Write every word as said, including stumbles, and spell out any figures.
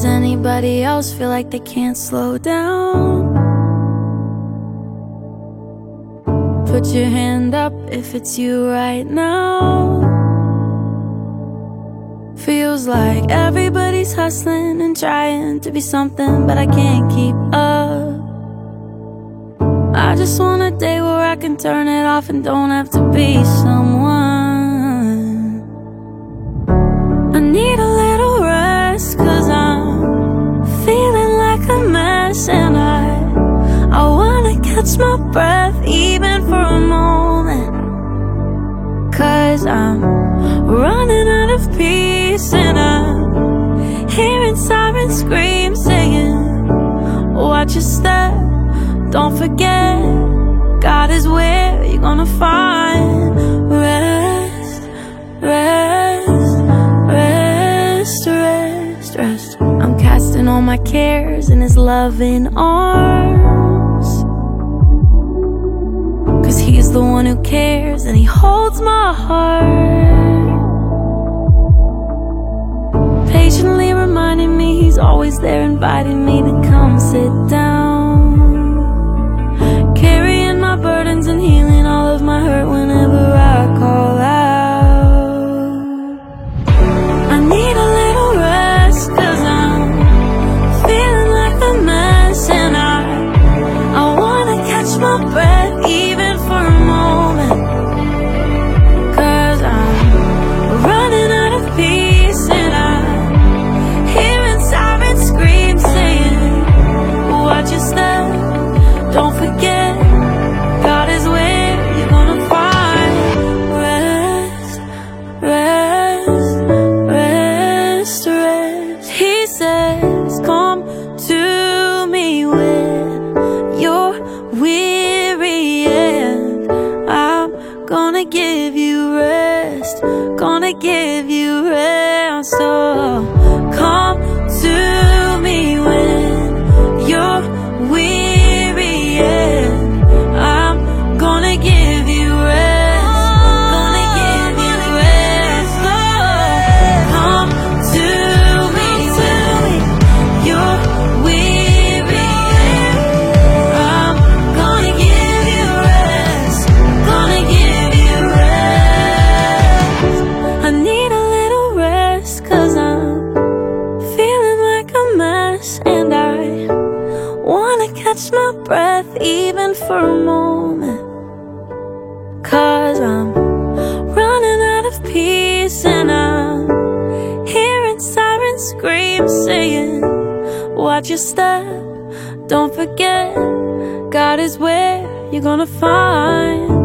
Does anybody else feel like they can't slow down? Put your hand up if it's you right now. Feels like everybody's hustling and trying to be something, but I can't keep up. I just want a day where I can turn it off and don't have to be someone. I need a little rest, cause I'm feeling like a mess, and I I wanna catch my breath even for a moment, cause I'm running out of peace, and I'm hearing sirens scream saying, watch your step, don't forget, God is where you're gonna find rest, rest, rest, rest, rest. I'm casting all my cares in His loving arms, cause He's the one who cares and He holds my heart, patiently reminding me He's always there, inviting me to come sit down, carrying my burdens and healing all of my hurt whenever I call out. I need a little rest, cause I'm feeling like a mess, and I I wanna catch my breath even for a moment, cause I'm running out of peace, and I'm hearing sirens scream saying, watch your step, don't forget, God is where you're gonna find rest, rest, rest, rest. He says, come to me when you're weary, and I'm gonna give you rest, gonna give you rest. So come to me when you're weary, and I'm gonna give you rest, gonna give you rest. Oh, come to me when you're weary, I'm gonna give you rest, gonna give you rest. I need a little rest, cause I'm feeling like a mess, and I wanna catch my breath even for a moment, cause I'm running out of peace, and I'm hearing sirens scream saying, watch your step, don't forget, God is where you're gonna find